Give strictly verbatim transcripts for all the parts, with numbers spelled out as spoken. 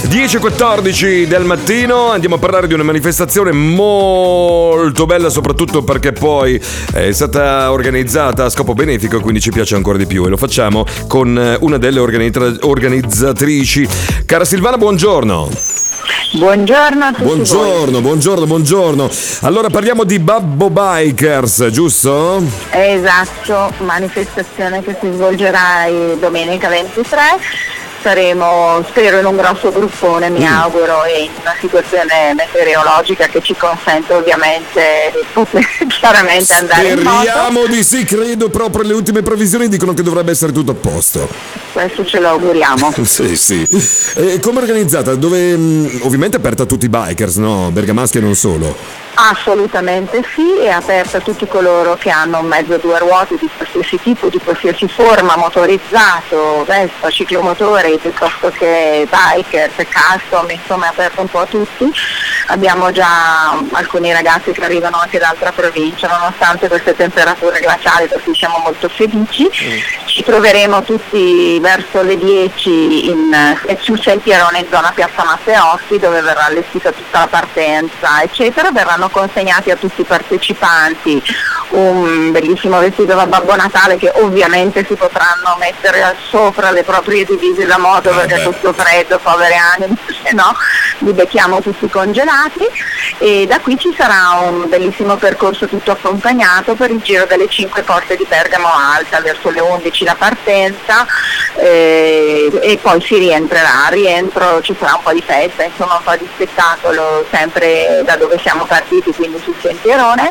dieci e quattordici del mattino andiamo a parlare di una manifestazione molto bella, soprattutto perché poi è stata organizzata a scopo benefico e quindi ci piace ancora di più, e lo facciamo con una delle organizza- organizzatrici. Cara Silvana, buongiorno. Buongiorno a tutti. Buongiorno, voi. buongiorno, buongiorno. Allora parliamo di Babbo Bikers, giusto? Esatto, manifestazione che si svolgerà domenica ventitré. Saremo, spero, in un grosso gruppone, mi mm. auguro, e in una situazione meteorologica che ci consente ovviamente di poter chiaramente andare in moto. Speriamo di sì, credo proprio le ultime previsioni dicono che dovrebbe essere tutto a posto. Questo ce lo auguriamo. Sì, sì. E come è organizzata? Dove mh, ovviamente è aperta a tutti i bikers, no? Bergamaschi e non solo. Assolutamente sì, è aperta a tutti coloro che hanno un mezzo a due ruote di qualsiasi tipo, di qualsiasi forma, motorizzato, Vespa, ciclomotore, piuttosto che bikers, custom, insomma è aperto un po' a tutti. Abbiamo già alcuni ragazzi che arrivano anche da altra provincia, nonostante queste temperature glaciali, per cui siamo molto felici. Mm. Ci troveremo tutti verso le dieci in, sul sentierone in zona Piazza Matteotti, dove verrà allestita tutta la partenza, eccetera. Verranno consegnati a tutti i partecipanti un bellissimo vestito da Babbo Natale, che ovviamente si potranno mettere sopra le proprie divise da moto, perché questo freddo, povere anime, se no li becchiamo tutti congelati. E da qui ci sarà un bellissimo percorso tutto accompagnato per il giro delle cinque porte di Bergamo Alta, verso le undici la partenza, eh, e poi si rientrerà. Al rientro ci sarà un po' di festa, insomma un po' di spettacolo sempre da dove siamo partiti, quindi sul sentierone,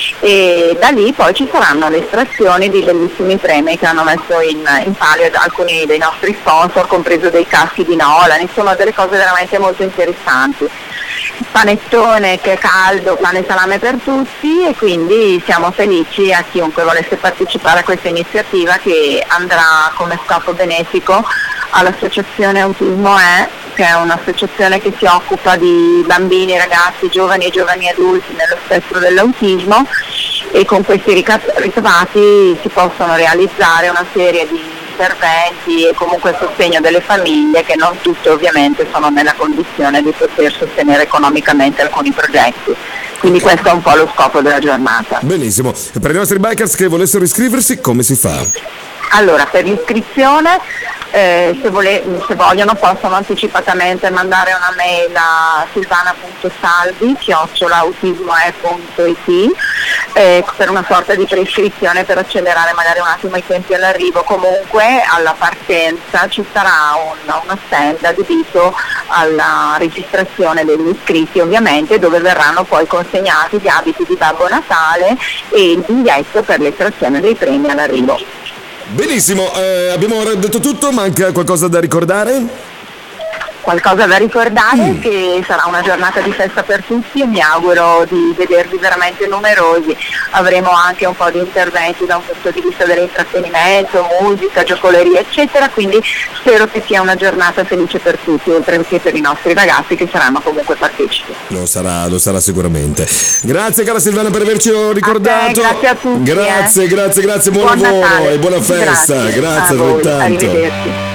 e da lì poi ci saranno le estrazioni di bellissimi premi che hanno messo in, in palio alcuni dei nostri sponsor, compreso dei caschi di Nolan, insomma delle cose veramente molto interessanti. Panettone che è caldo, pane e salame per tutti, e quindi siamo felici a chiunque volesse partecipare a questa iniziativa, che andrà come scopo benefico all'associazione Autismo E, che è un'associazione che si occupa di bambini, ragazzi, giovani e giovani adulti nello spettro dell'autismo, e con questi ricavati si possono realizzare una serie di interventi e comunque il sostegno delle famiglie, che non tutte ovviamente sono nella condizione di poter sostenere economicamente alcuni progetti. Quindi questo è un po' lo scopo della giornata. Benissimo. Per i nostri bikers che volessero iscriversi, come si fa? Allora, per l'iscrizione, eh, se, vole- se vogliono possono anticipatamente mandare una mail a silvana punto salvi chiocciola autismo e punto it, eh, per una sorta di preiscrizione, per accelerare magari un attimo i tempi all'arrivo. Comunque alla partenza ci sarà un, uno stand adibito alla registrazione degli iscritti, ovviamente, dove verranno poi consegnati gli abiti di Babbo Natale e il biglietto per l'estrazione dei premi all'arrivo. Benissimo, eh, abbiamo detto tutto, manca qualcosa da ricordare? Qualcosa da ricordare, mm. che sarà una giornata di festa per tutti, e mi auguro di vedervi veramente numerosi. Avremo anche un po' di interventi da un punto di vista dell'intrattenimento, musica, giocoleria, eccetera, quindi spero che sia una giornata felice per tutti, oltre che per i nostri ragazzi che saranno comunque partecipi. Lo sarà, lo sarà sicuramente. Grazie cara Silvana per averci ricordato. A te, grazie a tutti. Grazie, eh. grazie, grazie, buon, buon lavoro Natale. E buona festa. Grazie, grazie altrettanto. Arrivederci.